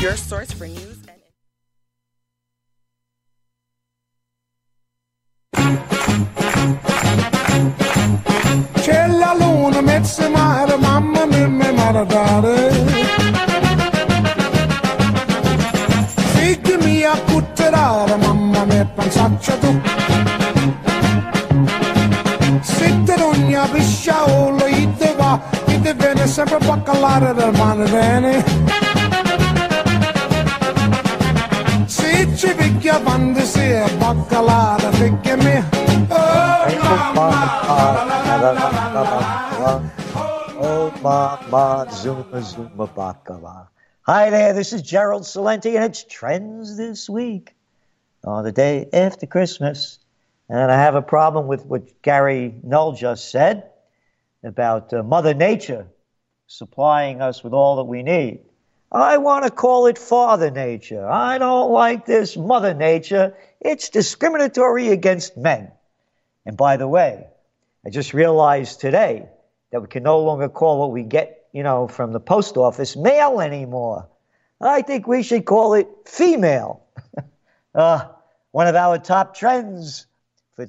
your source for news and C'è la luna, mezzo mare, mamma mia, mi maradare. Figli mia, putterare, mamma mia, pensaccia tu. Se te non ne pisciaolo, ite va, ite viene sempre a baccalare del mare bene. Se ci picchia quando si è baccalare, picchia me. Oh, ma, zuma, zuma, bakala. Hi there, this is Gerald Celente, and it's Trends This Week, on the day after Christmas. And I have a problem with what Gary Null just said about Mother Nature supplying us with all that we need. I want to call it Father Nature. I don't like this Mother Nature. It's discriminatory against men. And by the way, I just realized today that we can no longer call what we get, from the post office mail anymore. I think we should call it female. One of our top trends for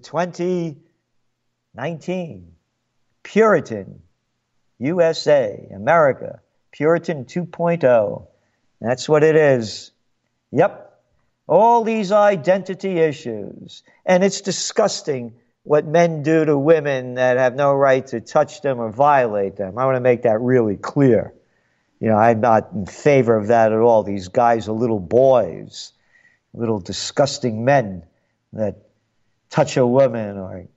2019. Puritan, USA, America. Puritan 2.0. That's what it is. Yep. All these identity issues. And it's disgusting what men do to women that have no right to touch them or violate them. I want to make that really clear. I'm not in favor of that at all. These guys are little boys, little disgusting men that touch a woman or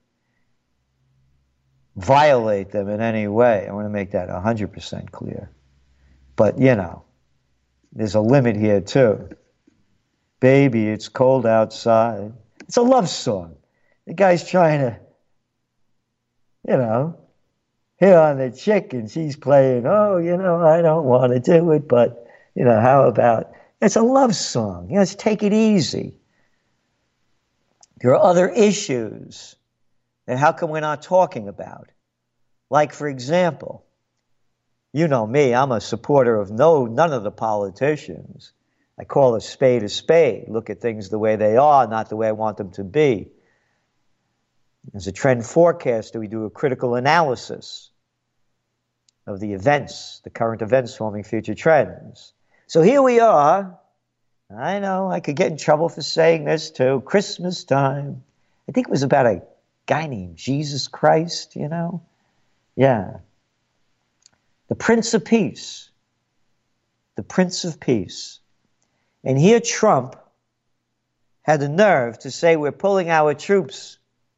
violate them in any way. I want to make that 100% clear. But, there's a limit here too. Baby, it's cold outside. It's a love song. The guy's trying to, hit on the chick, and she's playing, I don't want to do it, but, how about, it's a love song. Let's take it easy. There are other issues that how come we're not talking about? Like, for example, you know me, I'm a supporter of none of the politicians. I call a spade. Look at things the way they are, not the way I want them to be. As a trend forecaster, we do a critical analysis of the events, the current events forming future trends. So here we are. I know I could get in trouble for saying this too. Christmas time. I think it was about a guy named Jesus Christ, Yeah. The Prince of Peace. The Prince of Peace. And here Trump had the nerve to say we're pulling our troops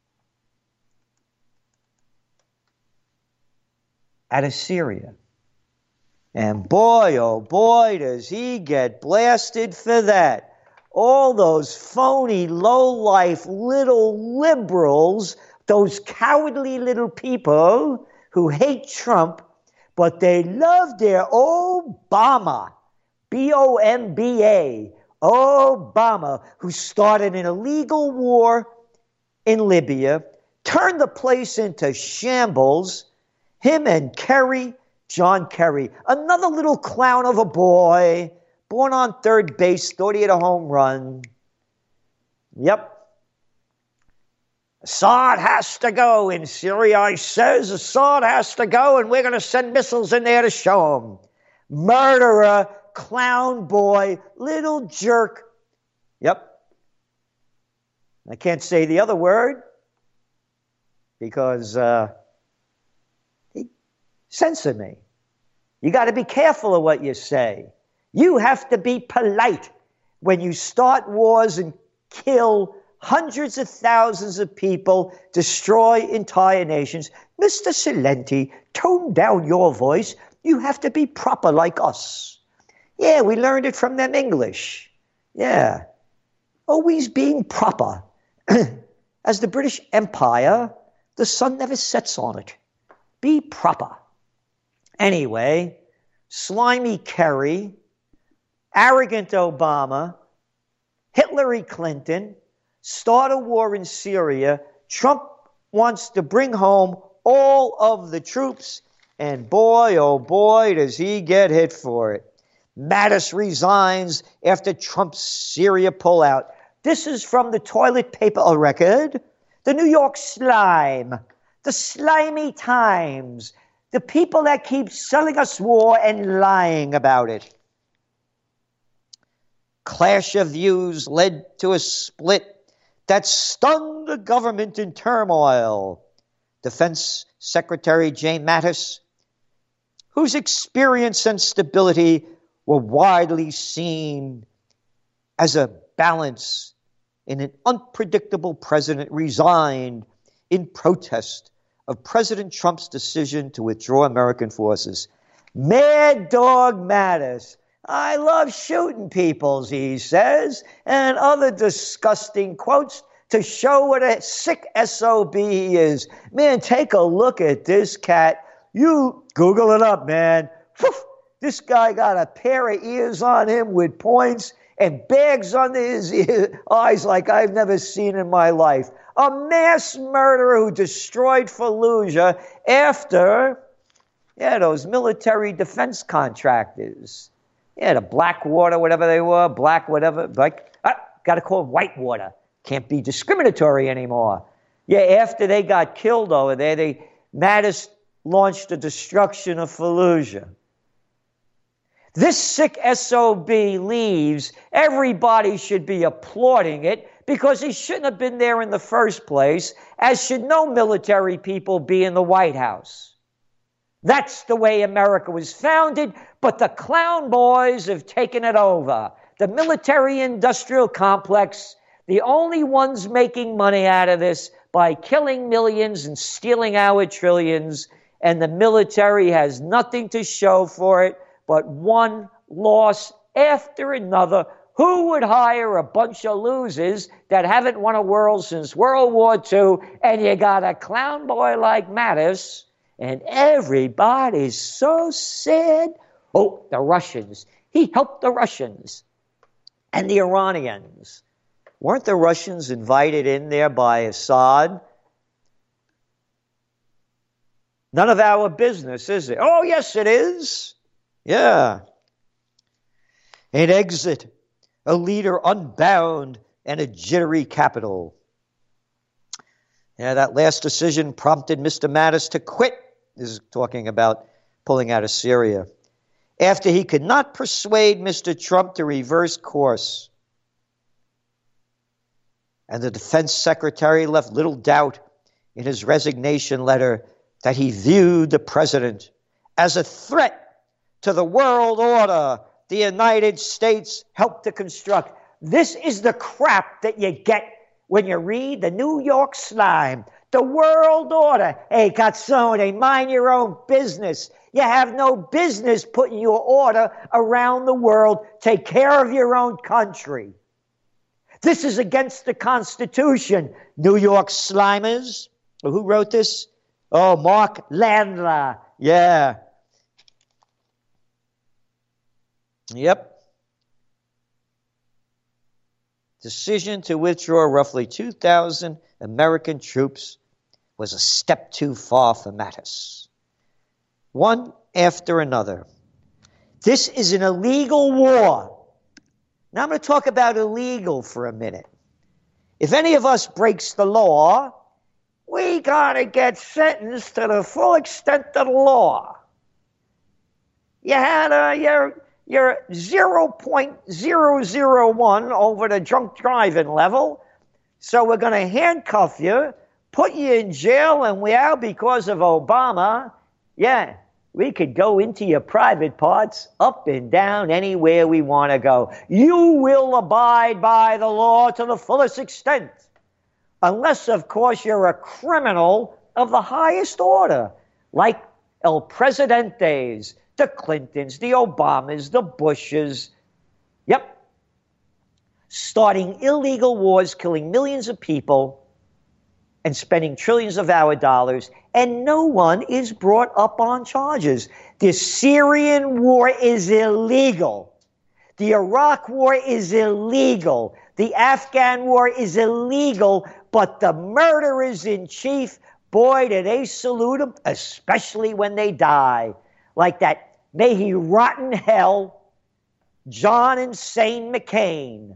out of Syria. And boy, oh boy, does he get blasted for that. All those phony, low-life little liberals, those cowardly little people who hate Trump, but they love their Obama, B-O-M-B-A, Obama, who started an illegal war in Libya, turned the place into shambles. Him and Kerry, John Kerry, another little clown of a boy, born on third base, thought he had a home run. Yep. Assad has to go in Syria, he says. Assad has to go, and we're going to send missiles in there to show him. Murderer, clown boy, little jerk. Yep. I can't say the other word because he censored me. You got to be careful of what you say. You have to be polite when you start wars and kill hundreds of thousands of people, destroy entire nations. Mr. Celente, tone down your voice. You have to be proper like us. Yeah, we learned it from them English. Yeah. Always being proper. As the British Empire, the sun never sets on it. Be proper. Anyway, slimy Kerry, arrogant Obama, Hillary Clinton, start a war in Syria. Trump wants to bring home all of the troops, and boy, oh boy, does he get hit for it. Mattis resigns after Trump's Syria pullout. This is from the toilet paper record. The New York Slime. The Slimy Times. The people that keep selling us war and lying about it. Clash of views led to a split that stunned the government in turmoil. Defense Secretary Jane Mattis, whose experience and stability were widely seen as a balance in an unpredictable president, resigned in protest of President Trump's decision to withdraw American forces. Mad Dog Mattis. I love shooting people, he says, and other disgusting quotes to show what a sick SOB he is. Man, take a look at this cat. You Google it up, man. Whew. This guy got a pair of ears on him with points and bags under his eyes like I've never seen in my life. A mass murderer who destroyed Fallujah after, those military defense contractors. The Blackwater, whatever they were, black whatever. Got to call them Whitewater. Can't be discriminatory anymore. After they got killed over there, Mattis launched the destruction of Fallujah. This sick SOB leaves. Everybody should be applauding it because he shouldn't have been there in the first place, as should no military people be in the White House. That's the way America was founded, but the clown boys have taken it over. The military-industrial complex, the only ones making money out of this by killing millions and stealing our trillions, and the military has nothing to show for it but one loss after another. Who would hire a bunch of losers that haven't won a world since World War II, and you got a clown boy like Mattis, and everybody's so sad. Oh, the Russians. He helped the Russians and the Iranians. Weren't the Russians invited in there by Assad? None of our business, is it? Oh, yes, it is. Yeah. An exit, a leader unbound, and a jittery capital. That last decision prompted Mr. Mattis to quit. This is talking about pulling out of Syria. After he could not persuade Mr. Trump to reverse course. And the defense secretary left little doubt in his resignation letter that he viewed the president as a threat to the world order the United States helped to construct. This is the crap that you get when you read the New York Slime. The world order. Hey, Cazzone, mind your own business. You have no business putting your order around the world. Take care of your own country. This is against the Constitution. New York Slimers. Who wrote this? Oh, Mark Landler. Yeah. Yep. Decision to withdraw roughly 2,000 American troops was a step too far for Mattis. One after another. This is an illegal war. Now I'm going to talk about illegal for a minute. If any of us breaks the law, we got to get sentenced to the full extent of the law. You had your 0.001 over the drunk driving level, so we're going to handcuff you, put you in jail, and because of Obama, we could go into your private parts, up and down, anywhere we want to go. You will abide by the law to the fullest extent. Unless, of course, you're a criminal of the highest order, like El Presidentes, the Clintons, the Obamas, the Bushes. Yep. Starting illegal wars, killing millions of people, and spending trillions of our dollars, and no one is brought up on charges. The Syrian war is illegal. The Iraq war is illegal. The Afghan war is illegal, but the murderers in chief, boy, do they salute them, especially when they die. Like that, may he rot in hell, John Insane McCain,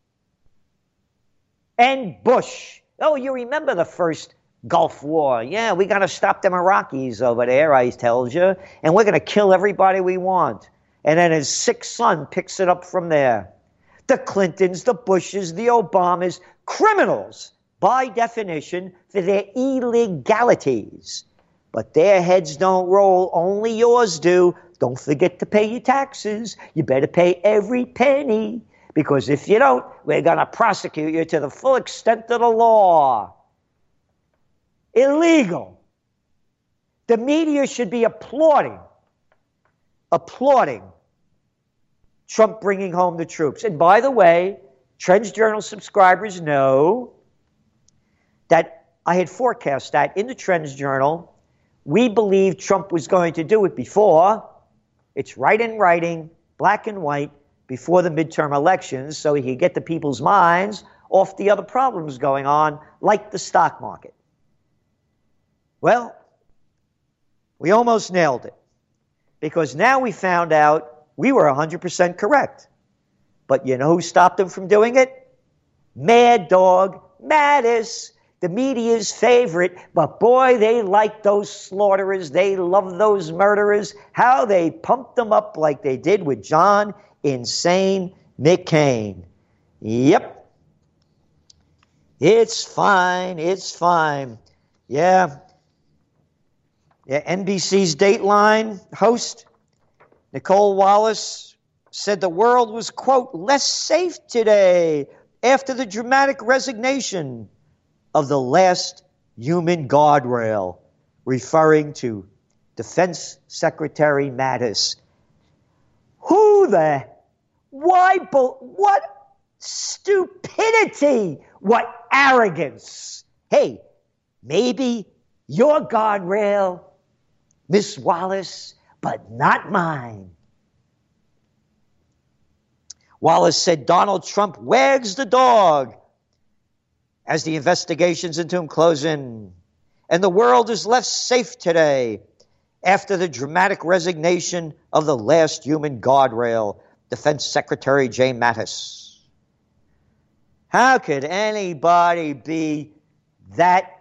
and Bush. Oh, you remember the first Gulf War. Yeah, we got to stop them Iraqis over there, I tells you, and we're going to kill everybody we want. And then his sick son picks it up from there. The Clintons, the Bushes, the Obamas, criminals by definition for their illegalities. But their heads don't roll, only yours do. Don't forget to pay your taxes. You better pay every penny, because if you don't, we're going to prosecute you to the full extent of the law. Illegal. The media should be applauding Trump bringing home the troops. And by the way, Trends Journal subscribers know that I had forecast that in the Trends Journal. We believed Trump was going to do it before. It's right in writing, black and white, before the midterm elections, so he could get the people's minds off the other problems going on, like the stock market. Well, we almost nailed it, because now we found out we were 100% correct. But you know who stopped him from doing it? Mad Dog Mattis, the media's favorite. But boy, they like those slaughterers. They love those murderers. How they pumped them up like they did with John Insane McCain. Yep. It's fine. It's fine. Yeah, NBC's Dateline host Nicole Wallace said the world was, quote, less safe today after the dramatic resignation of the last human guardrail, referring to Defense Secretary Mattis. What stupidity, what arrogance. Hey, maybe your guardrail, Miss Wallace, but not mine. Wallace said Donald Trump wags the dog as the investigations into him close in, and the world is less safe today after the dramatic resignation of the last human guardrail, Defense Secretary Jay Mattis. How could anybody be that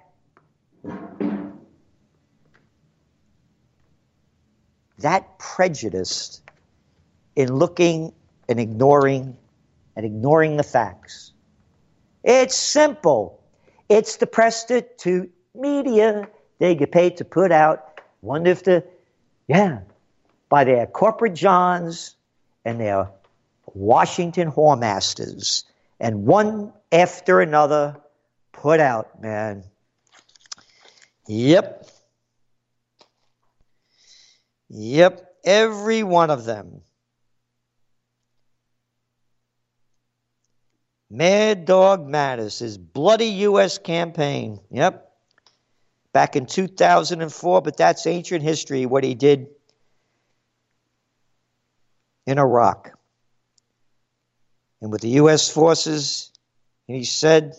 prejudiced in looking and ignoring the facts? It's simple. It's the prostitute media. They get paid to put out, wonder if by their corporate Johns and their Washington whoremasters, and one after another put out, man. Yep, every one of them. Mad Dog Mattis, his bloody U.S. campaign. Yep. Back in 2004, but that's ancient history, what he did in Iraq. And with the U.S. forces, and he said,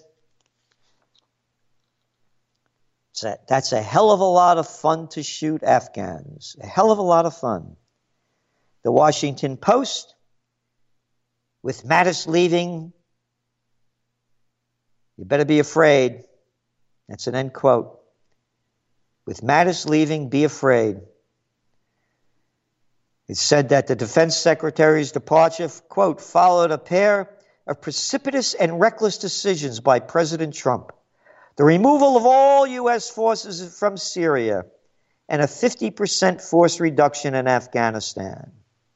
that's a hell of a lot of fun to shoot Afghans. A hell of a lot of fun. The Washington Post, with Mattis leaving, you better be afraid. That's an end quote. With Mattis leaving, be afraid. It said that the defense secretary's departure, quote, followed a pair of precipitous and reckless decisions by President Trump. The removal of all U.S. forces from Syria and a 50% force reduction in Afghanistan.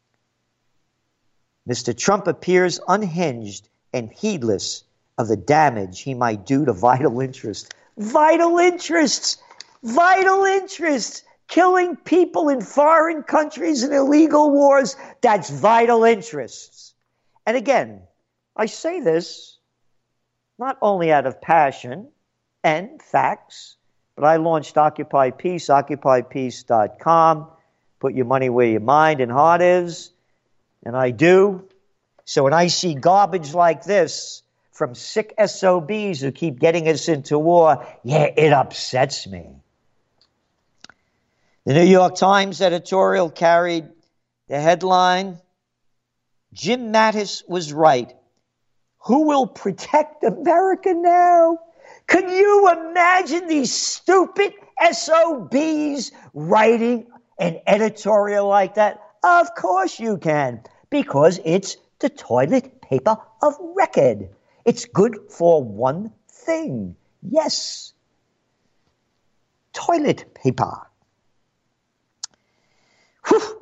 Mr. Trump appears unhinged and heedless of the damage he might do to vital interests. Vital interests! Vital interests! Killing people in foreign countries in illegal wars, that's vital interests. And again, I say this not only out of passion and facts, but I launched Occupy Peace, occupypeace.com. Put your money where your mind and heart is, and I do. So when I see garbage like this from sick SOBs who keep getting us into war, it upsets me. The New York Times editorial carried the headline, Jim Mattis was right. Who will protect America now? Can you imagine these stupid SOBs writing an editorial like that? Of course you can, because it's the toilet paper of record. It's good for one thing. Yes, toilet paper. Whew.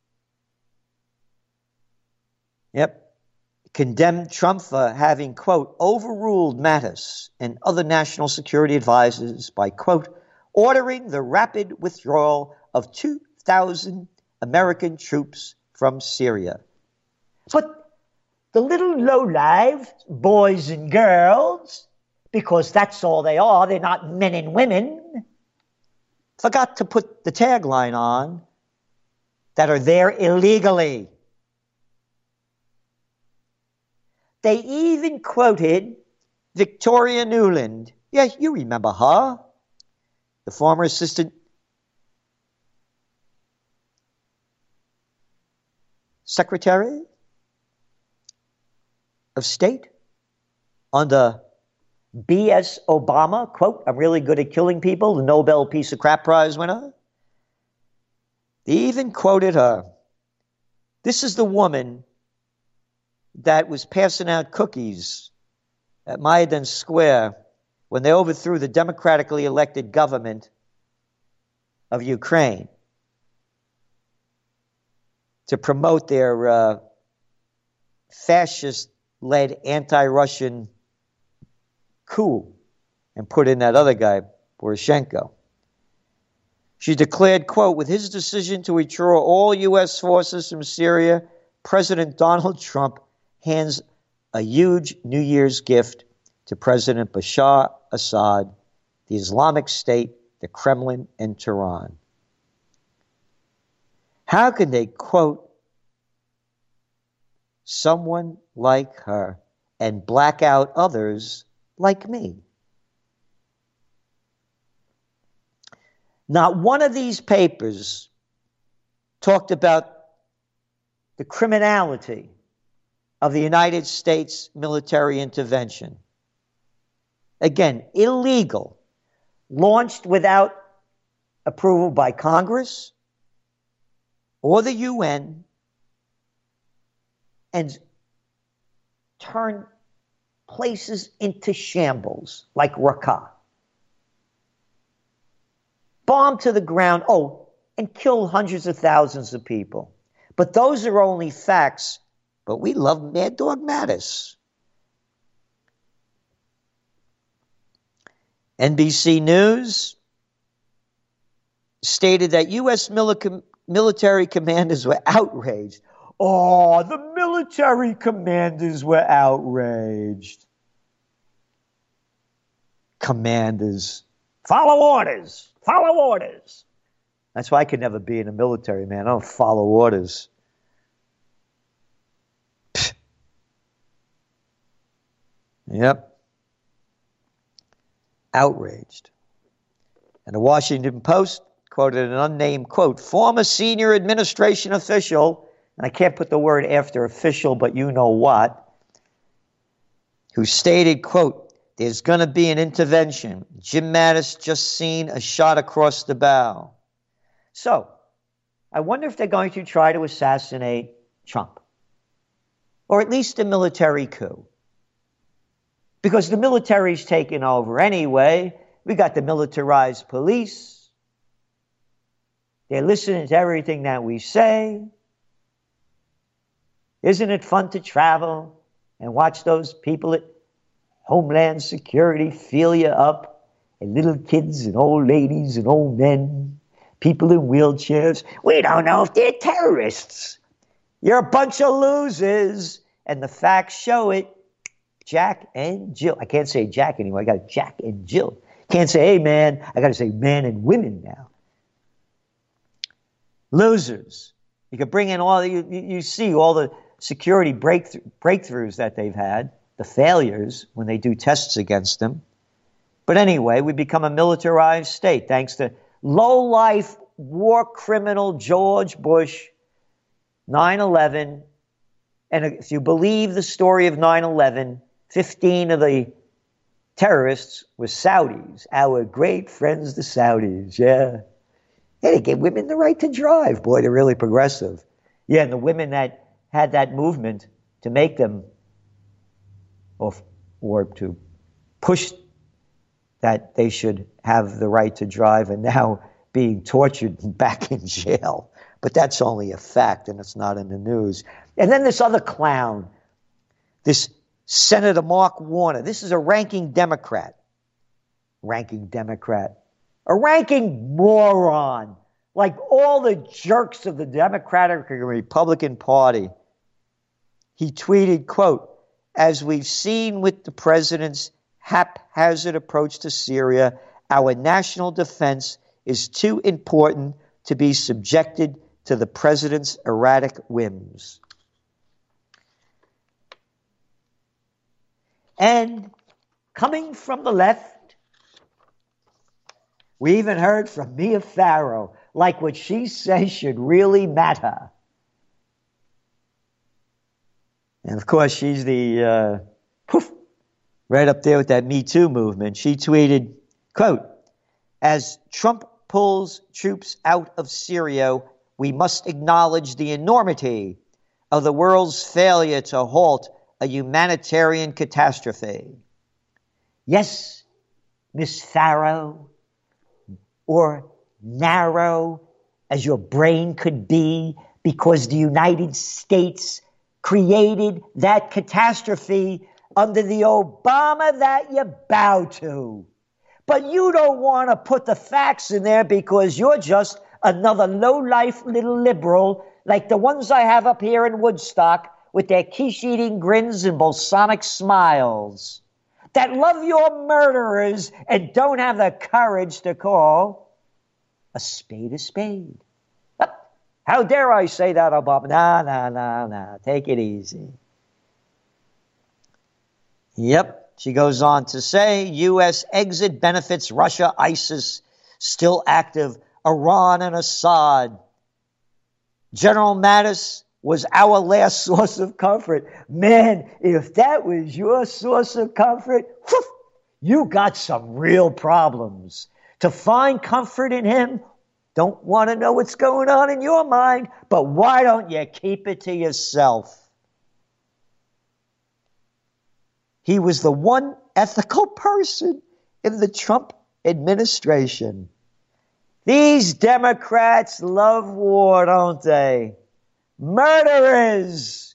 Yep. Condemned Trump for having, quote, overruled Mattis and other national security advisors by, quote, ordering the rapid withdrawal of 2,000 American troops from Syria. But the little lowlives, boys and girls, because that's all they are, they're not men and women, forgot to put the tagline on that are there illegally. They even quoted Victoria Nuland. Yeah, you remember her. The former assistant secretary of state under B.S. Obama. Quote, I'm really good at killing people, the Nobel Peace of Crap Prize winner. They even quoted her. This is the woman that was passing out cookies at Maidan Square when they overthrew the democratically elected government of Ukraine to promote their fascist-led anti-Russian coup and put in that other guy, Poroshenko. She declared, quote, with his decision to withdraw all U.S. forces from Syria, President Donald Trump hands a huge New Year's gift to President Bashar Assad, the Islamic State, the Kremlin, and Tehran. How can they quote someone like her and black out others like me? Not one of these papers talked about the criminality of the United States military intervention. Again, illegal, launched without approval by Congress or the UN, and turned places into shambles like Raqqa. Bombed to the ground, and killed hundreds of thousands of people. But those are only facts. But we love Mad Dog Mattis. NBC News stated that U.S. military commanders were outraged. Oh, the military commanders were outraged. Commanders. Follow orders. Follow orders. That's why I could never be in the military, man. I don't follow orders. Yep. Outraged. And the Washington Post quoted an unnamed, quote, former senior administration official, and I can't put the word after official, but you know what, who stated, quote, there's going to be an intervention. Jim Mattis just seen a shot across the bow. So, I wonder if they're going to try to assassinate Trump, or at least a military coup. Because the military's taken over anyway. We got the militarized police. They're listening to everything that we say. Isn't it fun to travel and watch those people at Homeland Security feel you up? And little kids and old ladies and old men, people in wheelchairs. We don't know if they're terrorists. You're a bunch of losers. And the facts show it. Jack and Jill. I can't say Jack anymore. I got Jack and Jill. Can't say, hey, man. I got to say man and women now. Losers. You can bring in all, you see all the security breakthroughs that they've had, the failures when they do tests against them. But anyway, we become a militarized state thanks to low-life war criminal George Bush, 9/11, And if you believe the story of 9/11, 15 of the terrorists were Saudis, our great friends, the Saudis. Yeah. Hey, they gave women the right to drive. Boy, they're really progressive. Yeah, and the women that had that movement to make them, or to push that they should have the right to drive, and now being tortured and back in jail. But that's only a fact, and it's not in the news. And then this other clown, this Senator Mark Warner. This is a ranking Democrat. Ranking Democrat. A ranking moron. Like all the jerks of the Democratic and Republican Party. He tweeted, quote, "As we've seen with the president's haphazard approach to Syria, our national defense is too important to be subjected to the president's erratic whims." And coming from the left, we even heard from Mia Farrow, like what she says should really matter. And of course, she's the right up there with that Me Too movement. She tweeted, quote, "As Trump pulls troops out of Syria, we must acknowledge the enormity of the world's failure to halt a humanitarian catastrophe." Yes, Miss Farrow, or narrow as your brain could be, because the United States created that catastrophe under the Obama that you bow to. But you don't want to put the facts in there because you're just another low-life little liberal like the ones I have up here in Woodstock with their quiche-eating grins and balsamic smiles that love your murderers and don't have the courage to call a spade a spade. How dare I say that, Obama? Nah. Take it easy. Yep. She goes on to say, U.S. exit benefits Russia, ISIS, still active, Iran and Assad. General Mattis was our last source of comfort. Man, if that was your source of comfort, whew, you got some real problems. To find comfort in him, don't want to know what's going on in your mind, but why don't you keep it to yourself? He was the one ethical person in the Trump administration. These Democrats love war, don't they? Murderers!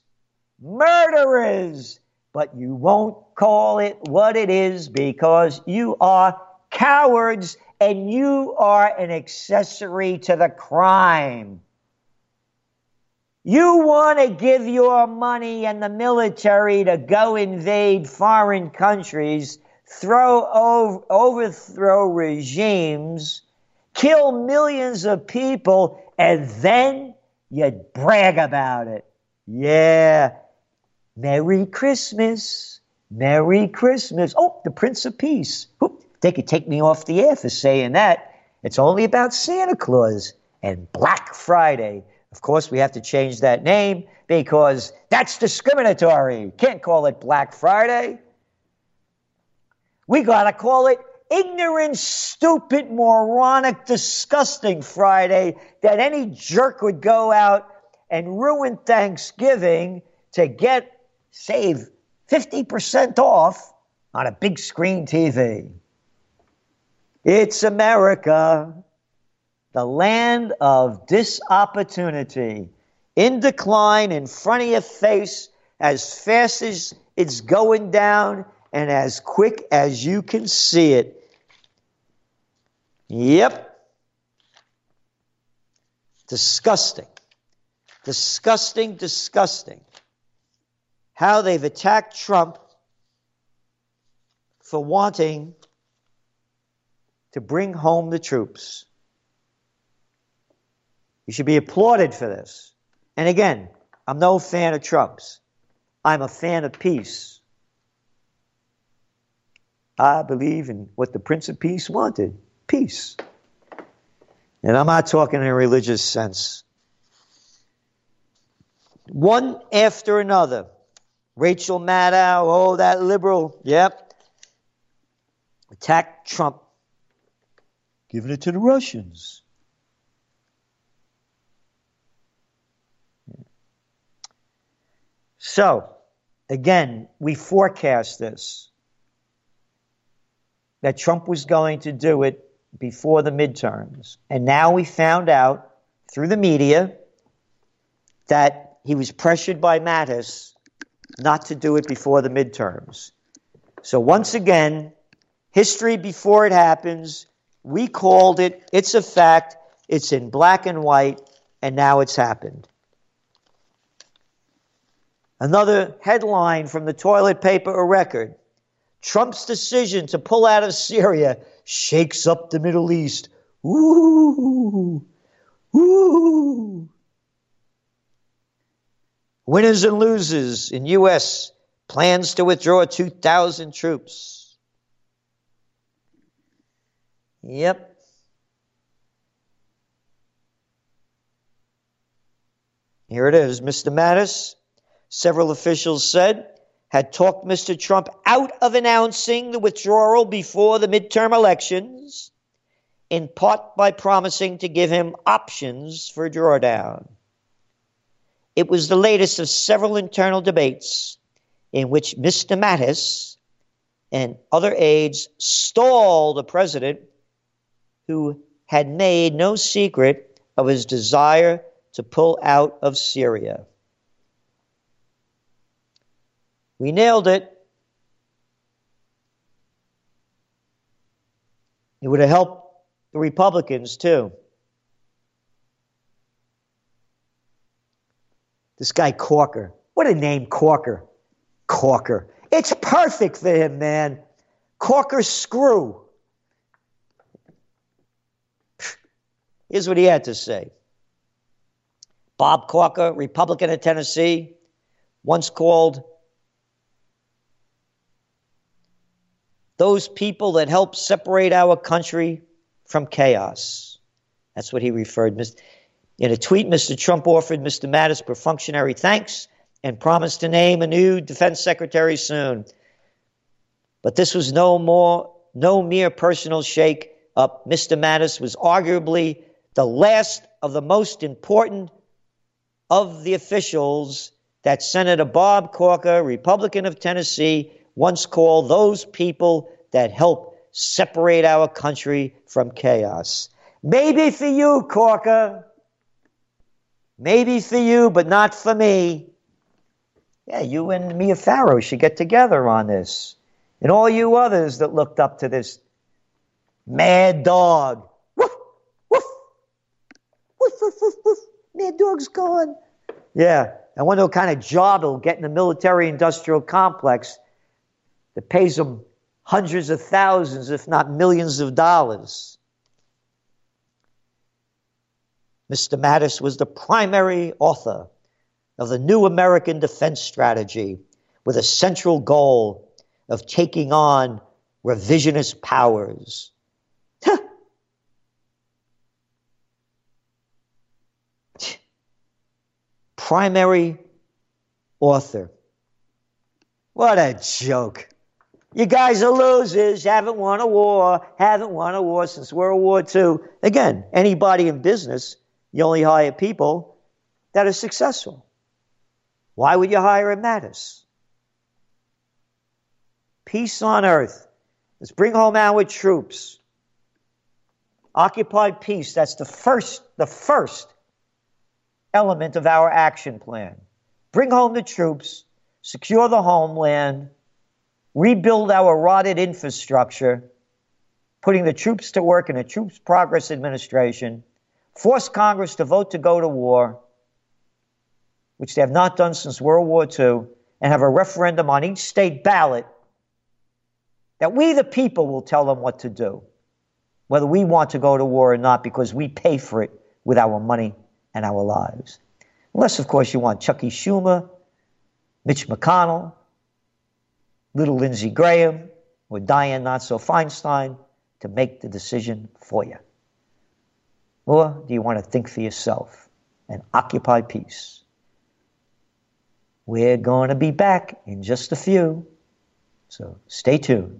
But you won't call it what it is because you are cowards and you are an accessory to the crime. You want to give your money and the military to go invade foreign countries, overthrow regimes, kill millions of people, and then you brag about it. Yeah. Merry Christmas. Merry Christmas. Oh, the Prince of Peace. They could take me off the air for saying that. It's only about Santa Claus and Black Friday. Of course, we have to change that name because that's discriminatory. Can't call it Black Friday. We got to call it ignorant, stupid, moronic, disgusting Friday that any jerk would go out and ruin Thanksgiving to save 50% off on a big screen TV. It's America, the land of disopportunity, in decline in front of your face as fast as it's going down and as quick as you can see it. Yep. Disgusting. Disgusting. How they've attacked Trump for wanting to bring home the troops. You should be applauded for this. And again, I'm no fan of Trump's. I'm a fan of peace. I believe in what the Prince of Peace wanted. Peace. And I'm not talking in a religious sense. One after another. Rachel Maddow, oh, that liberal, yep. Attacked Trump. Giving it to the Russians. So, again, we forecast this, that Trump was going to do it before the midterms. And now we found out through the media that he was pressured by Mattis not to do it before the midterms. So once again, history before it happens, we called it, it's a fact, it's in black and white, and now it's happened. Another headline from the toilet paper record. Trump's decision to pull out of Syria shakes up the Middle East. Ooh, ooh. Winners and losers in U.S. plans to withdraw 2,000 troops. Yep. Here it is. Mr. Mattis, several officials said, had talked Mr. Trump out of announcing the withdrawal before the midterm elections, in part by promising to give him options for drawdown. It was the latest of several internal debates in which Mr. Mattis and other aides stalled the president, who had made no secret of his desire to pull out of Syria. We nailed it. It would have helped the Republicans, too. This guy Corker. What a name, Corker. Corker. It's perfect for him, man. Corker screw. Here's what he had to say. Bob Corker, Republican of Tennessee, once called those people that help separate our country from chaos. That's what he referred. In a tweet, Mr. Trump offered Mr. Mattis perfunctory thanks and promised to name a new defense secretary soon. But this was no mere personal shake-up. Mr. Mattis was arguably the last of the most important of the officials that Senator Bob Corker, Republican of Tennessee, once called those people that help separate our country from chaos. Maybe for you, Corker. Maybe for you, but not for me. Yeah, you and Mia Farrow should get together on this. And all you others that looked up to this mad dog. Woof, woof. Woof, woof, woof, woof. Mad dog's gone. Yeah, I wonder what kind of job he'll get in the military-industrial complex that pays him hundreds of thousands, if not millions of dollars. Mr. Mattis was the primary author of the new American defense strategy with a central goal of taking on revisionist powers. Primary author. What a joke. You guys are losers. You haven't won a war since World War II. Again, anybody in business, you only hire people that are successful. Why would you hire a Mattis? Peace on earth. Let's bring home our troops. Occupied peace. That's the first element of our action plan. Bring home the troops, secure the homeland, rebuild our rotted infrastructure, putting the troops to work in a Troops Progress Administration, force Congress to vote to go to war, which they have not done since World War II, and have a referendum on each state ballot that we, the people, will tell them what to do, whether we want to go to war or not, because we pay for it with our money and our lives. Unless, of course, you want Chucky Schumer, Mitch McConnell, little Lindsey Graham, or Dianne Not-So-Feinstein to make the decision for you. Or do you want to think for yourself and occupy peace? We're going to be back in just a few, so stay tuned.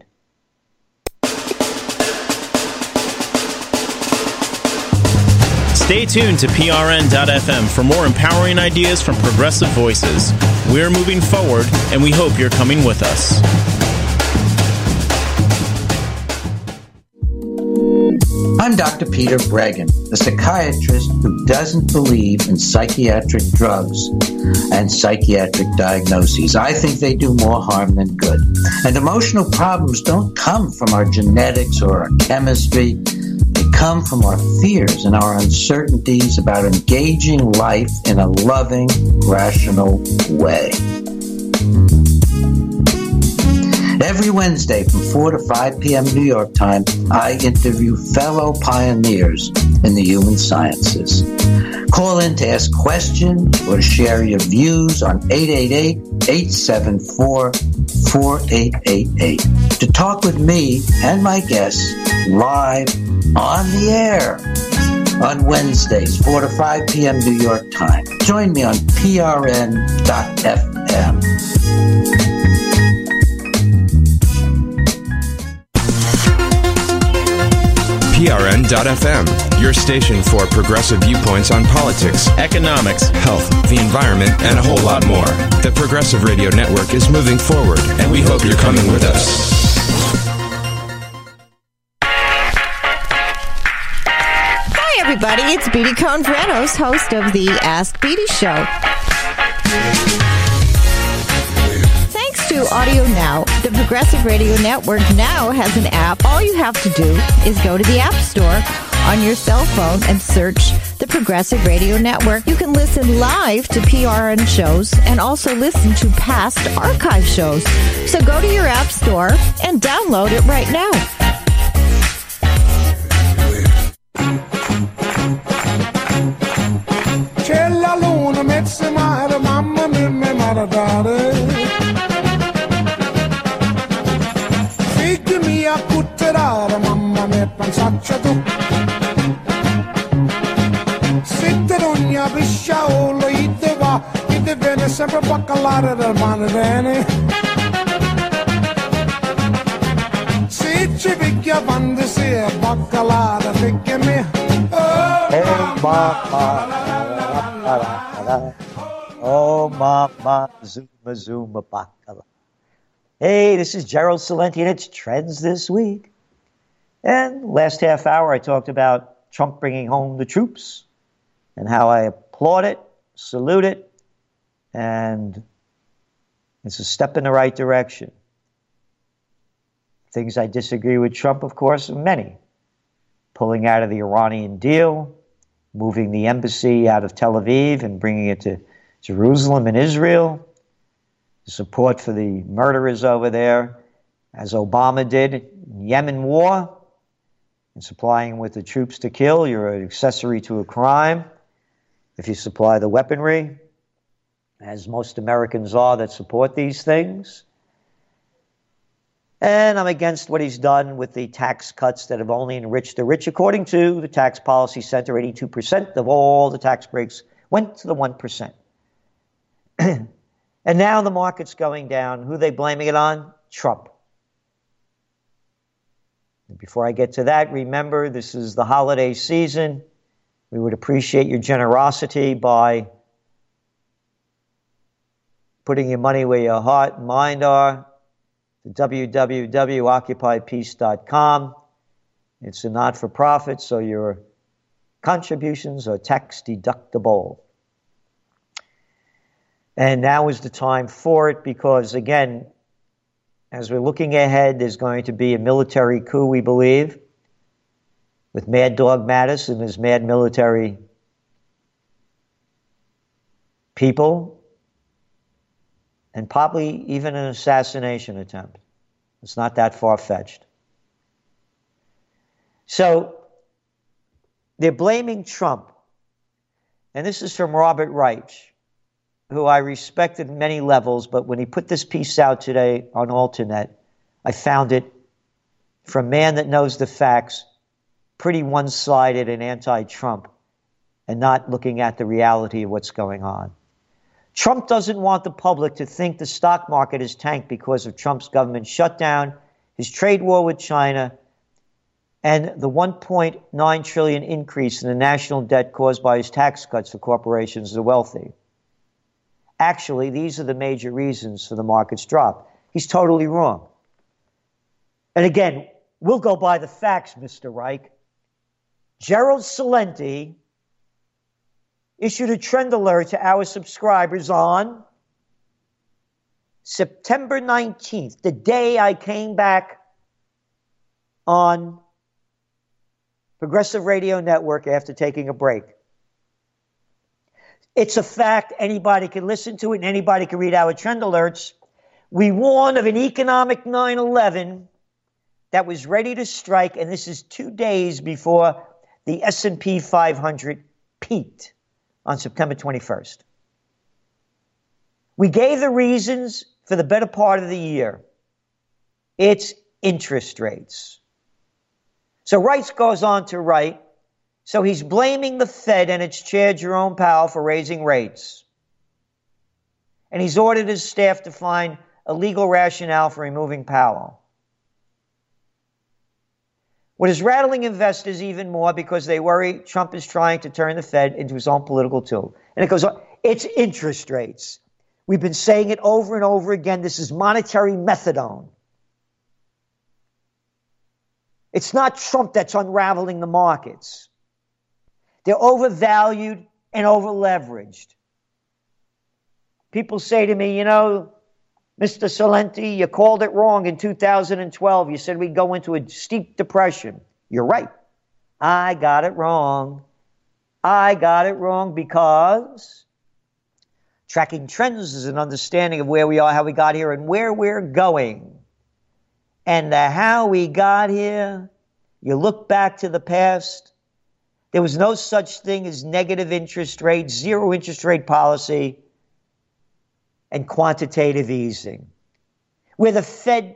Stay tuned to PRN.FM for more empowering ideas from progressive voices. We're moving forward, and we hope you're coming with us. I'm Dr. Peter Breggin, a psychiatrist who doesn't believe in psychiatric drugs and psychiatric diagnoses. I think they do more harm than good. And emotional problems don't come from our genetics or our chemistry. They come from our fears and our uncertainties about engaging life in a loving, rational way. Every Wednesday from 4 to 5 p.m. New York time, I interview fellow pioneers in the human sciences. Call in to ask questions or to share your views on 888-874-4888. To talk with me and my guests live on the air on Wednesdays, 4 to 5 p.m. New York time. Join me on prn.fm. PRN.FM, your station for progressive viewpoints on politics, Economics, health, the environment, and a whole lot more. The Progressive Radio Network is moving forward, and we hope you're coming with us. Hi, everybody. It's Beatty Cohn-Vranos, host of the Ask Beatty Show. Thanks to Audio Now, the Progressive Radio Network now has an app. All you have to do is go to the App Store on your cell phone and search the Progressive Radio Network. You can listen live to PRN shows and also listen to past archive shows. So go to your App Store and download it right now. C'è la luna, mezza mare, mamma mia, mi maradare. Figli mia, cutterare, mamma mia, pensaccia tu. Se te non ne pisciaolo, io te va, io te viene sempre a calare del mare bene. Se ci picchia quando si è baccalata, picchia me. Oh, mama, zuma, zuma, bakala. Hey, this is Gerald Celente, and it's Trends This Week. And last half hour, I talked about Trump bringing home the troops and how I applaud it, salute it, and it's a step in the right direction. Things I disagree with Trump, of course, are many. Pulling out of the Iranian deal, moving the embassy out of Tel Aviv and bringing it to Jerusalem and Israel, the support for the murderers over there, as Obama did in Yemen war, and supplying them with the troops to kill. You're an accessory to a crime if you supply the weaponry, as most Americans are that support these things. And I'm against what he's done with the tax cuts that have only enriched the rich. According to the Tax Policy Center, 82% of all the tax breaks went to the 1%. And now the market's going down. Who are they blaming it on? Trump. And before I get to that, remember, this is the holiday season. We would appreciate your generosity by putting your money where your heart and mind are. www.occupypeace.com. It's a not-for-profit, so your contributions are tax deductible. And now is the time for it because, again, as we're looking ahead, there's going to be a military coup, we believe, with Mad Dog Mattis and his mad military people, and probably even an assassination attempt. It's not that far-fetched. So they're blaming Trump. And this is from Robert Reich, who I respect at many levels, but when he put this piece out today on Alternet, I found it, from a man that knows the facts, pretty one-sided and anti-Trump, and not looking at the reality of what's going on. Trump doesn't want the public to think the stock market is tanked because of Trump's government shutdown, his trade war with China, and the $1.9 trillion increase in the national debt caused by his tax cuts for corporations and the wealthy. Actually, these are the major reasons for the market's drop. He's totally wrong. And again, we'll go by the facts, Mr. Reich. Gerald Celente issued a trend alert to our subscribers on September 19th, the day I came back on Progressive Radio Network after taking a break. It's a fact. Anybody can listen to it and anybody can read our trend alerts. We warned of an economic 9/11 that was ready to strike, and this is 2 days before the S&P 500 peaked on September 21st. We gave the reasons for the better part of the year. It's interest rates. So Reitz goes on to write, so he's blaming the Fed and its chair, Jerome Powell, for raising rates. And he's ordered his staff to find a legal rationale for removing Powell. What is rattling investors even more because they worry Trump is trying to turn the Fed into his own political tool. And it goes on, it's interest rates. We've been saying it over and over again. This is monetary methadone. It's not Trump that's unraveling the markets. They're overvalued and overleveraged. People say to me, you know, Mr. Celente, you called it wrong in 2012. You said we'd go into a steep depression. You're right. I got it wrong. I got it wrong because tracking trends is an understanding of where we are, how we got here, and where we're going. And the how we got here, you look back to the past, there was no such thing as negative interest rates, zero interest rate policy, and quantitative easing, where the Fed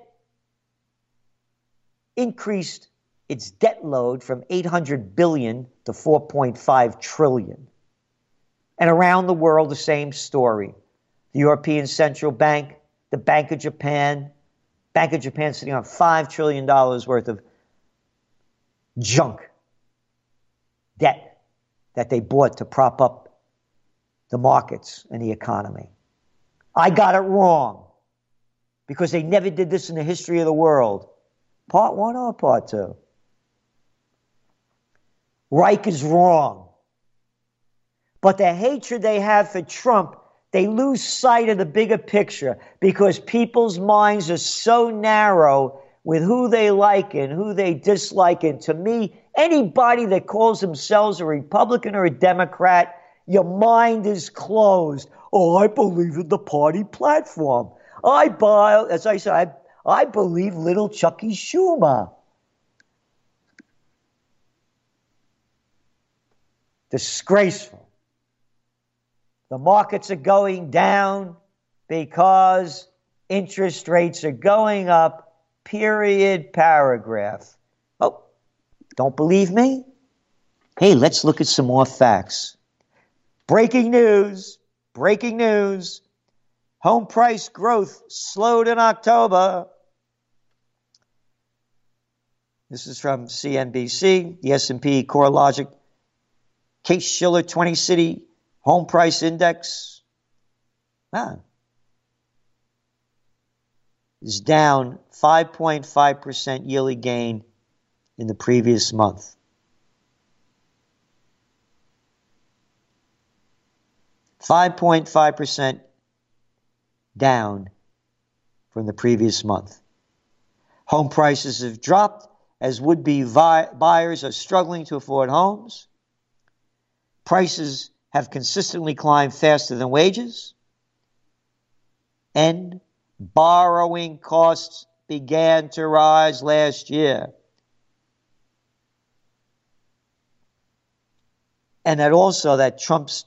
increased its debt load from $800 billion to $4.5 trillion. And around the world, the same story. The European Central Bank, the Bank of Japan sitting on $5 trillion worth of junk debt that they bought to prop up the markets and the economy. I got it wrong because they never did this in the history of the world. Part one or part two? Reich is wrong. But the hatred they have for Trump, they lose sight of the bigger picture because people's minds are so narrow with who they like and who they dislike. And to me, anybody that calls themselves a Republican or a Democrat, your mind is closed. Oh, I believe in the party platform. As I said, I believe little Chucky Schumer. Disgraceful. The markets are going down because interest rates are going up, period, paragraph. Oh, don't believe me? Hey, let's look at some more facts. Breaking news. Home price growth slowed in October. This is from CNBC, the S&P CoreLogic Case-Shiller 20-City Home Price Index is down 5.5% yearly gain in the previous month. $5.5 down from the previous month. Home prices have dropped as would-be buyers are struggling to afford homes. Prices have consistently climbed faster than wages. And borrowing costs began to rise last year. And that Trump's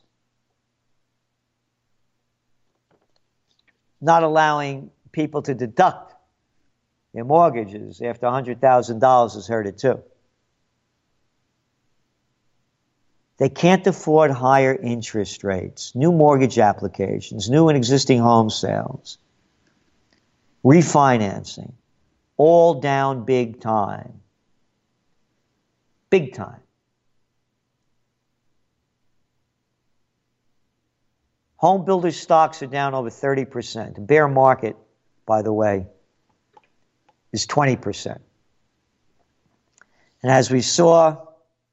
not allowing people to deduct their mortgages after $100,000 has hurt it too. They can't afford higher interest rates, new mortgage applications, new and existing home sales, refinancing, all down big time. Big time. Home builder stocks are down over 30%. The bear market, by the way, is 20%. And as we saw,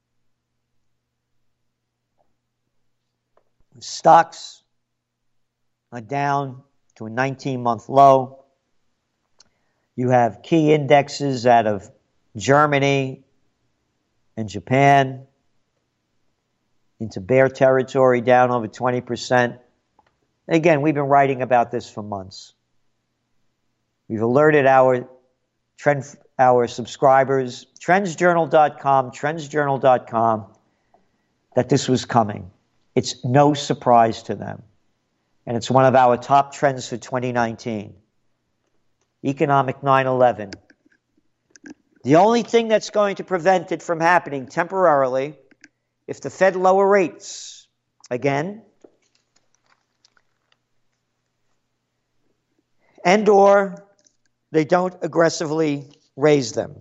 stocks are down to a 19-month low. You have key indexes out of Germany and Japan into bear territory, down over 20%. Again, we've been writing about this for months. We've alerted our subscribers, trendsjournal.com, that this was coming. It's no surprise to them. And it's one of our top trends for 2019. Economic 9/11. The only thing that's going to prevent it from happening temporarily, if the Fed lower rates again, and or they don't aggressively raise them.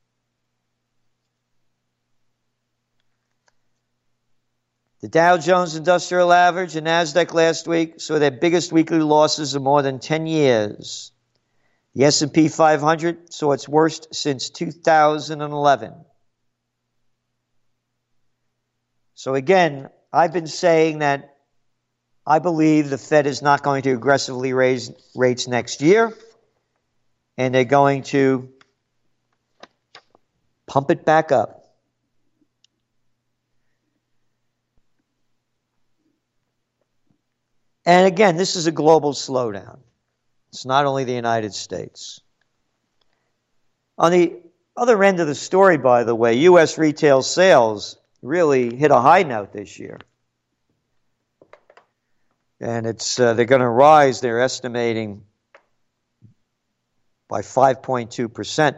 The Dow Jones Industrial Average and NASDAQ last week saw their biggest weekly losses of more than 10 years. The S&P 500 saw its worst since 2011. So again, I've been saying that I believe the Fed is not going to aggressively raise rates next year, and they're going to pump it back up. And again, this is a global slowdown. It's not only the United States. On the other end of the story, by the way, U.S. retail sales really hit a high note this year. And they're going to rise, they're estimating, by 5.2%.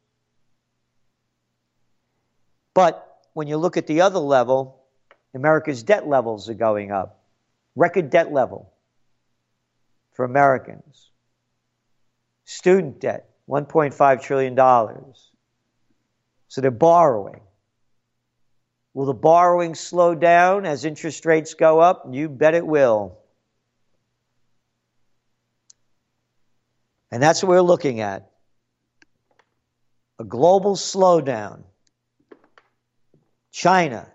But when you look at the other level, America's debt levels are going up. Record debt level for Americans. Student debt, $1.5 trillion. So they're borrowing. Will the borrowing slow down as interest rates go up? You bet it will. And that's what we're looking at. A global slowdown. China.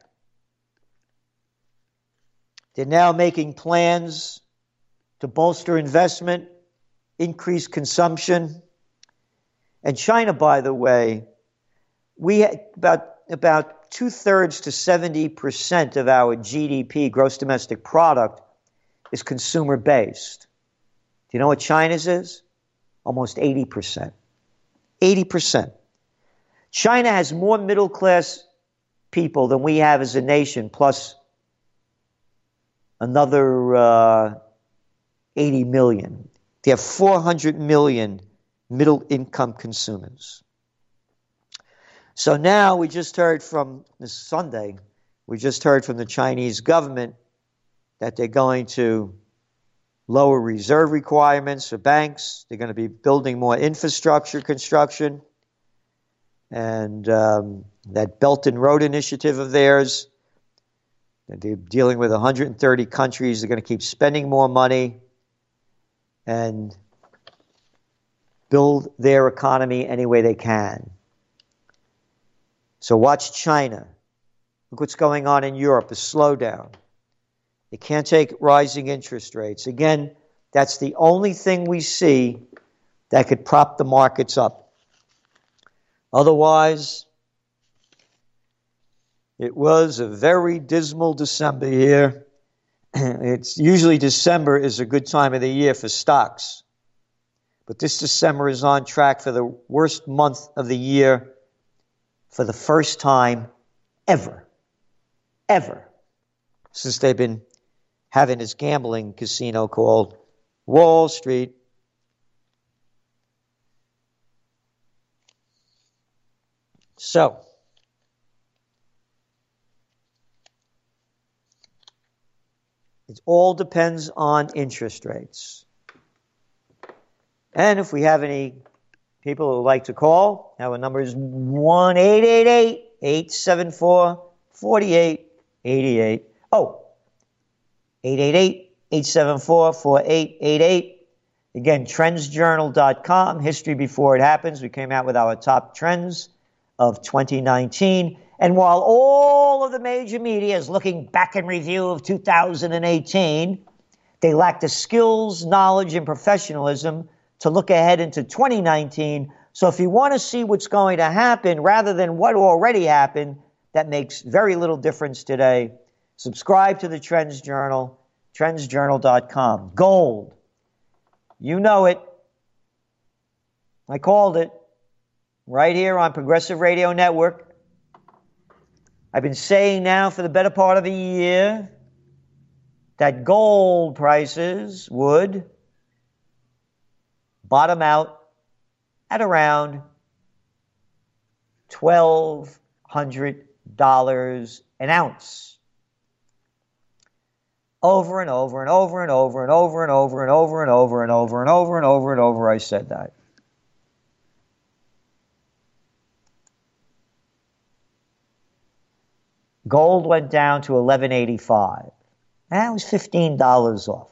They're now making plans to bolster investment, increase consumption. And China, by the way, we had about 2/3 to 70% of our GDP, gross domestic product, is consumer based. Do you know what China's is? Almost 80%. 80%. China has more middle class people than we have as a nation, plus another 80 million. They have 400 million middle-income consumers. So now we just heard from this Sunday, we just heard from the Chinese government that they're going to lower reserve requirements for banks. They're going to be building more infrastructure construction. And that Belt and Road Initiative of theirs, they're dealing with 130 countries. They're going to keep spending more money and build their economy any way they can. So watch China. Look what's going on in Europe, a slowdown. They can't take rising interest rates. Again, that's the only thing we see that could prop the markets up. Otherwise, it was a very dismal December here. It's usually December is a good time of the year for stocks. But this December is on track for the worst month of the year for the first time ever, since they've been having this gambling casino called Wall Street. So, It all depends on interest rates. And if we have any people who would like to call, our number is 1-888-874-4888. Oh, 888-874-4888. Again, trendsjournal.com, history before it happens. We came out with our top trends of 2019. And while all of the major media is looking back in review of 2018, they lack the skills, knowledge, and professionalism to look ahead into 2019. So if you want to see what's going to happen rather than what already happened, that makes very little difference today. Subscribe to the Trends Journal, trendsjournal.com. Gold. You know it. I called it right here on Progressive Radio Network. I've been saying now for the better part of a year that gold prices would bottom out at around $1,200 an ounce. Over and over and over and over and over and over and over and over and over and over and over and over, I said that. Gold went down to $11.85. That was $15 off.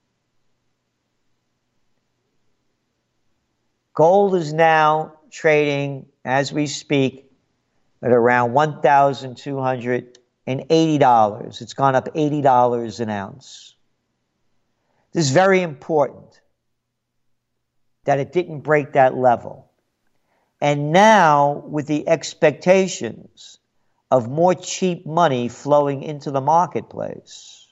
Gold is now trading, as we speak, at around $1,280. It's gone up $80 an ounce. This is very important that it didn't break that level. And now, with the expectations of more cheap money flowing into the marketplace,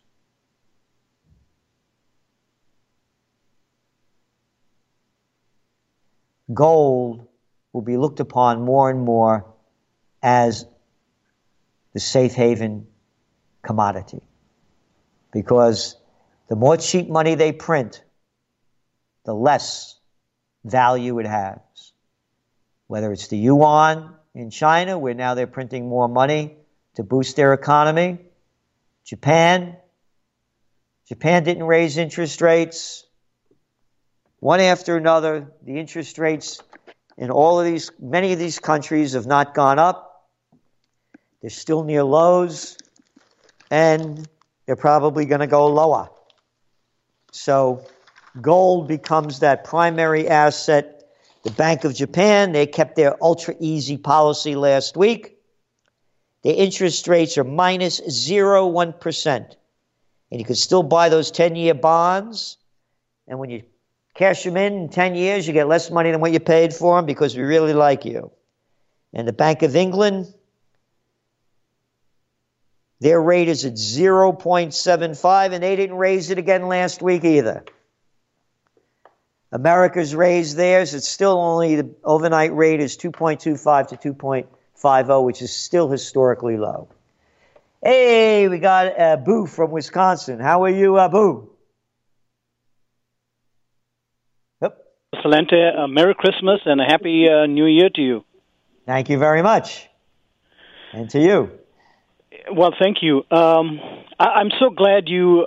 gold will be looked upon more and more as the safe haven commodity. Because the more cheap money they print, the less value it has. Whether it's the yuan in China, where now they're printing more money to boost their economy. Japan didn't raise interest rates. One after another, the interest rates in many of these countries have not gone up. They're still near lows, and they're probably going to go lower. So gold becomes that primary asset. The Bank of Japan, they kept their ultra-easy policy last week. Their interest rates are minus 0.1%. And you can still buy those 10-year bonds. And when you cash them in 10 years, you get less money than what you paid for them because we really like you. And the Bank of England, their rate is at 0.75, and they didn't raise it again last week either. America's raised theirs. It's still only, the overnight rate is 2.25 to 2.50, which is still historically low. Hey, we got Boo from Wisconsin. How are you, Boo? Yep. Salente, Merry Christmas and a Happy New Year to you. Thank you very much. And to you. Well, thank you. I'm so glad you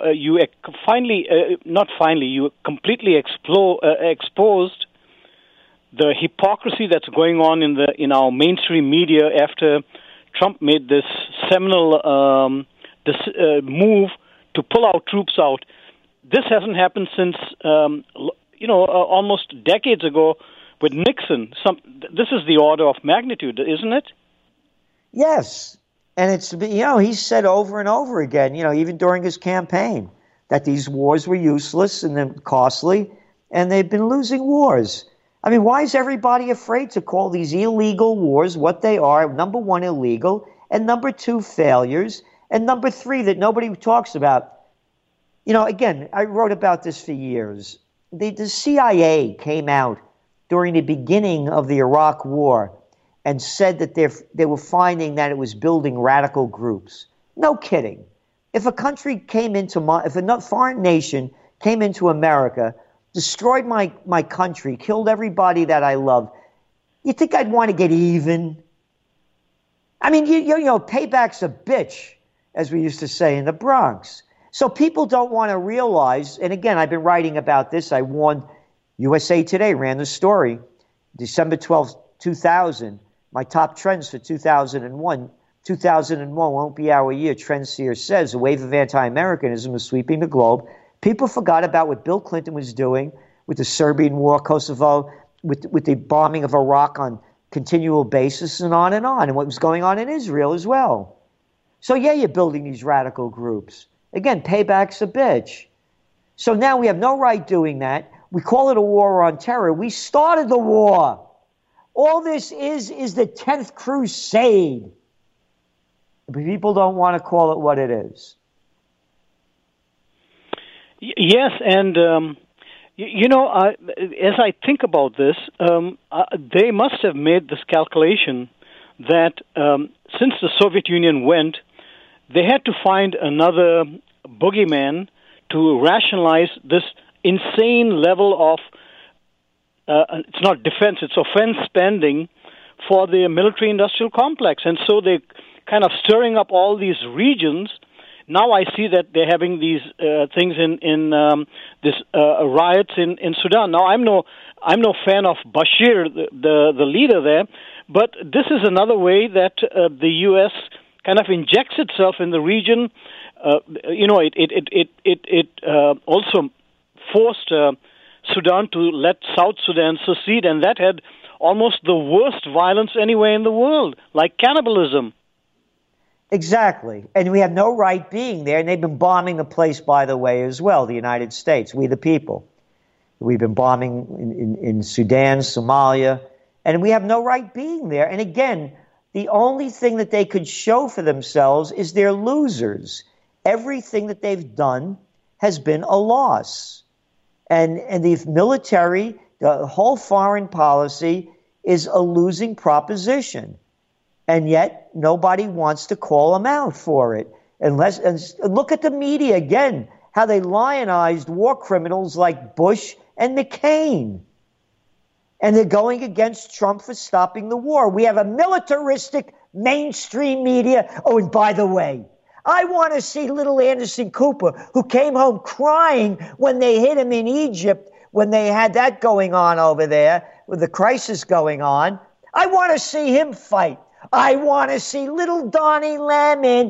completely exposed the hypocrisy that's going on in our mainstream media after Trump made this seminal move to pull our troops out. This hasn't happened since almost decades ago with Nixon. This is the order of magnitude, isn't it? Yes. And it's, he said over and over again, even during his campaign, that these wars were useless and then costly, and they've been losing wars. I mean, why is everybody afraid to call these illegal wars what they are? Number one, illegal, and number two, failures, and number three, that nobody talks about. Again, I wrote about this for years. The CIA came out during the beginning of the Iraq War and said that they were finding that it was building radical groups. No kidding. If a country if a foreign nation came into America, destroyed my country, killed everybody that I love, you think I'd want to get even? I mean, payback's a bitch, as we used to say in the Bronx. So people don't want to realize, and again, I've been writing about this. I warned USA Today, ran the story, December 12th, 2000, my top trends for 2001. 2001 won't be our year, Trendseer says. A wave of anti-Americanism is sweeping the globe. People forgot about what Bill Clinton was doing with the Serbian war, Kosovo, with the bombing of Iraq on continual basis, and on, and what was going on in Israel as well. So yeah, you're building these radical groups. Again, payback's a bitch. So now we have no right doing that. We call it a war on terror. We started the war. All this is the 10th crusade. But people don't want to call it what it is. Yes, and as I think about this, they must have made this calculation that since the Soviet Union went, they had to find another boogeyman to rationalize this insane level of, it's not defense, it's offense spending for the military-industrial complex. And so they kind of stirring up all these regions. Now I see that they're having these things in this riots in Sudan. Now I'm no fan of Bashir, the leader there, but this is another way that the U.S. kind of injects itself in the region. It also forced Sudan to let South Sudan secede, and that had almost the worst violence anywhere in the world, like cannibalism. Exactly. And we have no right being there. And they've been bombing the place, by the way, as well, the United States, we the people. We've been bombing in Sudan, Somalia, and we have no right being there. And again, the only thing that they could show for themselves is they're losers. Everything that they've done has been a loss. And the military, the whole foreign policy is a losing proposition. And yet nobody wants to call them out for it. And look at the media again, how they lionized war criminals like Bush and McCain. And they're going against Trump for stopping the war. We have a militaristic mainstream media. Oh, and by the way, I want to see little Anderson Cooper, who came home crying when they hit him in Egypt, when they had that going on over there, with the crisis going on. I want to see him fight. I want to see little Donnie Lemon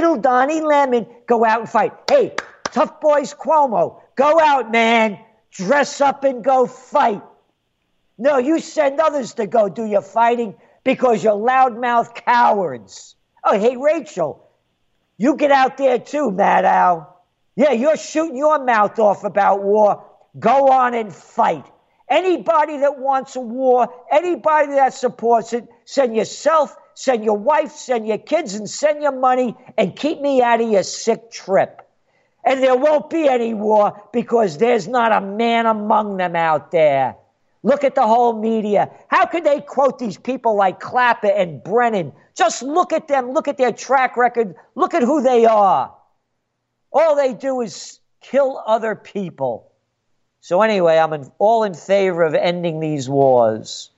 go out and fight. Hey, Tough Boys Cuomo, go out, man. Dress up and go fight. No, you send others to go do your fighting because you're loudmouth cowards. Oh, hey, Rachel, you get out there too, Maddow. Yeah, you're shooting your mouth off about war. Go on and fight. Anybody that wants a war, anybody that supports it, send yourself, send your wife, send your kids, and send your money, and keep me out of your sick trip. And there won't be any war because there's not a man among them out there. Look at the whole media. How could they quote these people like Clapper and Brennan? Just look at them. Look at their track record. Look at who they are. All they do is kill other people. So anyway, I'm all in favor of ending these wars.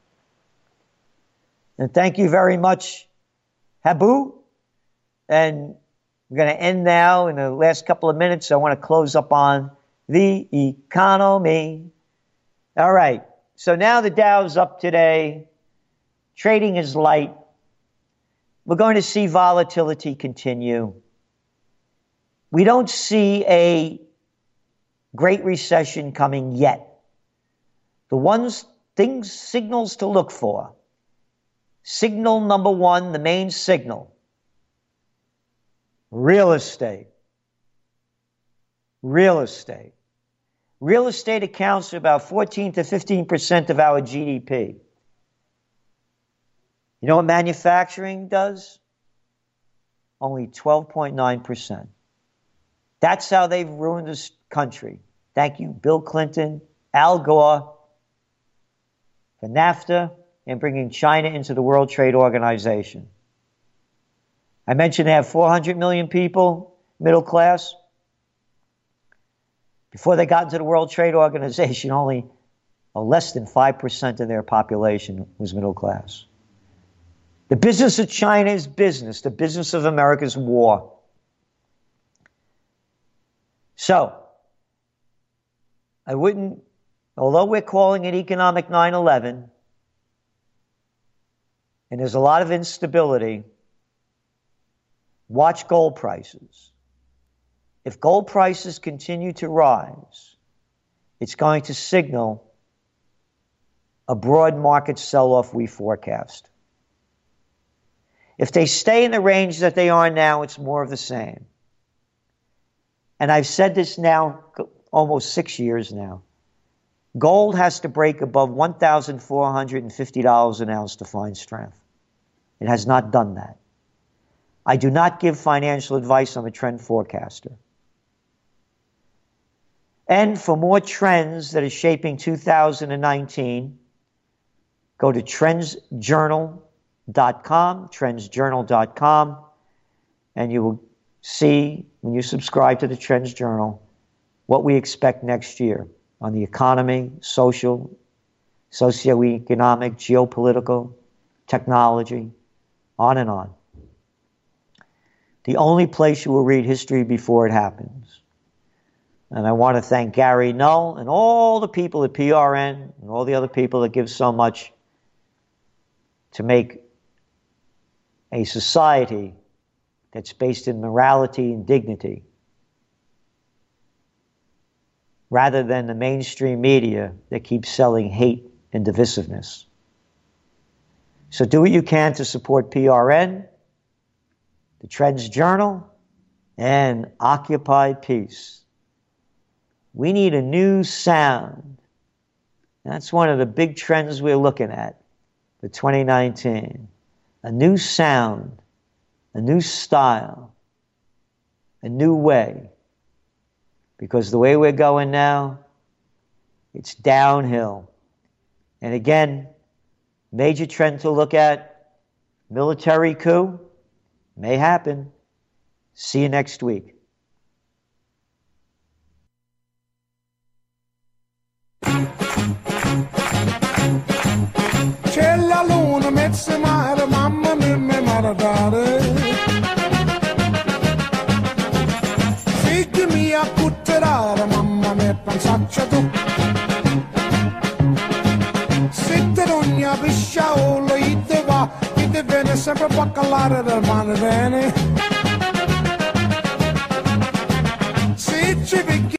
And thank you very much, Habu. And we're going to end now in the last couple of minutes. I want to close up on the economy. All right. So now the Dow's up today. Trading is light. We're going to see volatility continue. We don't see a Great Recession coming yet. Signals to look for. Signal number one, the main signal. Real estate. Real estate. Real estate accounts for about 14 to 15% of our GDP. You know what manufacturing does? Only 12.9%. That's how they've ruined this country. Thank you, Bill Clinton, Al Gore, for NAFTA and bringing China into the World Trade Organization. I mentioned they have 400 million people, middle class. Before they got into the World Trade Organization, only less than 5% of their population was middle class. The business of China is business. The business of America is war. So, I wouldn't, although we're calling it economic 9/11, and there's a lot of instability, watch gold prices. If gold prices continue to rise, it's going to signal a broad market sell-off we forecast. If they stay in the range that they are now, it's more of the same. And I've said this now almost 6 years now. Gold has to break above $1,450 an ounce to find strength. It has not done that. I do not give financial advice. I'm a trend forecaster. And for more trends that are shaping 2019, go to trendsjournal.com, and you will see, when you subscribe to the Trends Journal, what we expect next year on the economy, social, socioeconomic, geopolitical, technology, on and on. The only place you will read history before it happens. And I want to thank Gary Null and all the people at PRN and all the other people that give so much to make a society that's based in morality and dignity, rather than the mainstream media that keeps selling hate and divisiveness. So do what you can to support PRN, the Trends Journal, and Occupy Peace. We need a new sound. That's one of the big trends we're looking at for 2019. A new sound, a new style, a new way. Because the way we're going now, it's downhill. And again, major trend to look at, military coup, may happen. See you next week. C'è la luna, mezzo mare, mamma mia, mi maradare. Figli mia, putterare, mamma mia, pensaccia tu. Se te non ne pisciaolo, ite va, ite viene sempre a calare del mare bene. Se ci